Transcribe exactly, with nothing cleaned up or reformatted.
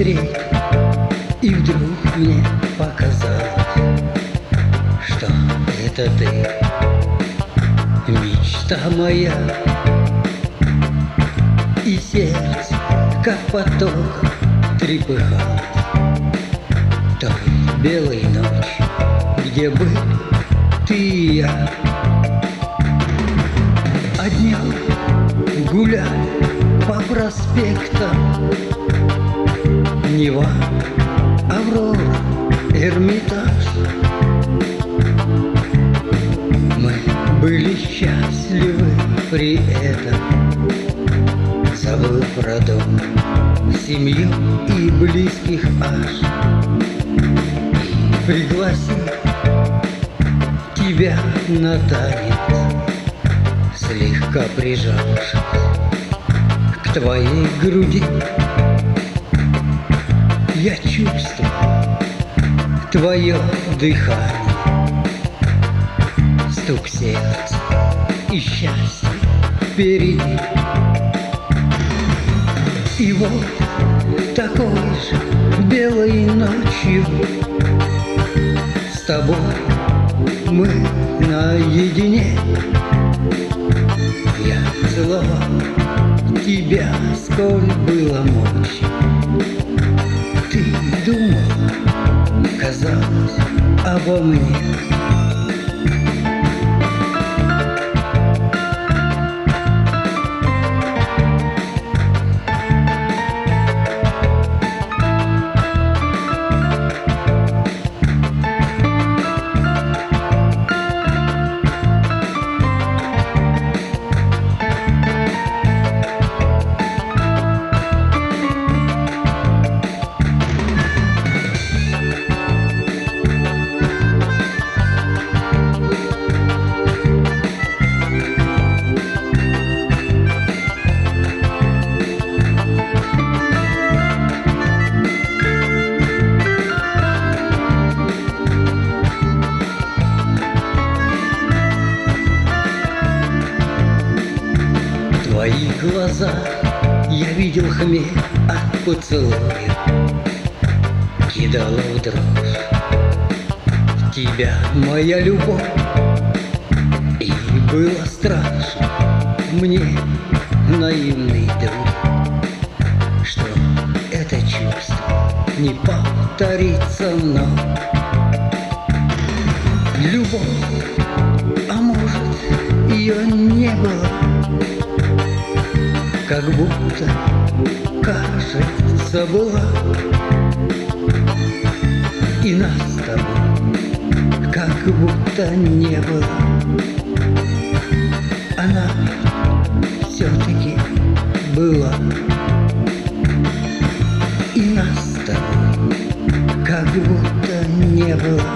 смотреть, и вдруг мне показалось, что это ты, мечта моя. И сердце, как поток, трепыхалось той белой ночью, где были ты и я. А днем гуляли по проспектам Нева, Аврора, Эрмитаж. Мы были счастливы при этом, забыл про дом, семью и близких аж. И пригласил тебя на танец, слегка прижавшись к твоей груди. Я чувствую твое дыхание, стук сердца и счастье впереди. И вот такой же белой ночью с тобой мы наедине. Я целовал тебя, сколь было мочи. Ты думал, казалось, обо мне. В твоих глазах я видел хмель от поцелуя, кидала в дрожь тебя моя любовь. И было страшно мне, наивный друг, что это чувство не повторится вновь. Любовь, а может, ее не было, как будто, кажется, была. И нас с тобой как будто не было. Она все-таки была. И нас с тобой как будто не было.